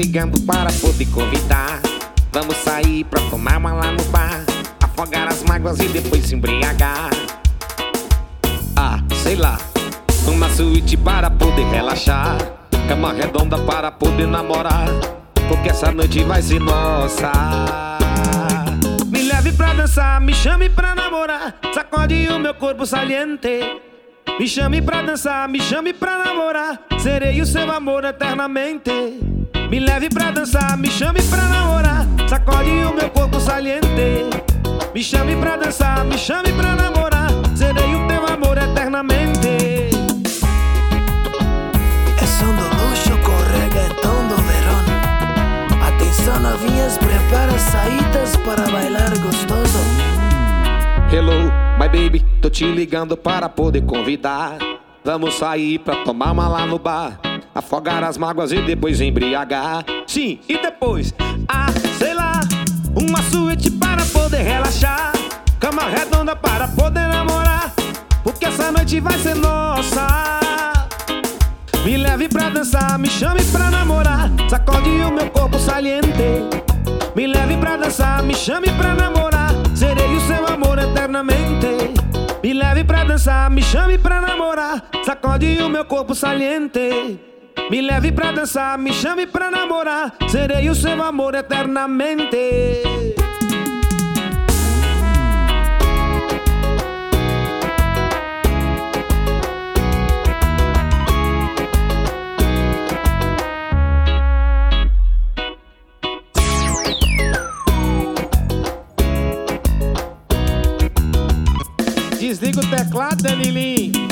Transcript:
ligando para poder convidar. Vamos sair pra tomar uma lá no bar, afogar as mágoas e depois se embriagar. Ah, sei lá, uma suíte para poder relaxar, cama redonda para poder namorar, porque essa noite vai ser nossa. Me leve pra dançar, me chame pra namorar, sacode o meu corpo saliente. Me chame pra dançar, me chame pra namorar, serei o seu amor eternamente. Me leve pra dançar, me chame pra namorar, sacode o meu corpo saliente. Me chame pra dançar, me chame pra namorar, serei o teu amor eternamente. É som do luxo com reggaeton do verão. Atenção novinhas, prepara saídas para bailar gostoso. Hello, my baby, tô te ligando para poder convidar. Vamos sair pra tomar uma lá no bar, afogar as mágoas e depois embriagar. Sim, e depois, sei lá, uma suíte para poder relaxar, cama redonda para poder namorar, porque essa noite vai ser nossa. Me leve pra dançar, me chame pra namorar, sacode o meu corpo saliente. Me leve pra dançar, me chame pra namorar, serei o seu amor eternamente. Me leve pra dançar, me chame pra namorar, sacode o meu corpo saliente. Me leve pra dançar, me chame pra namorar, serei o seu amor eternamente. Desliga o teclado, Danilinho.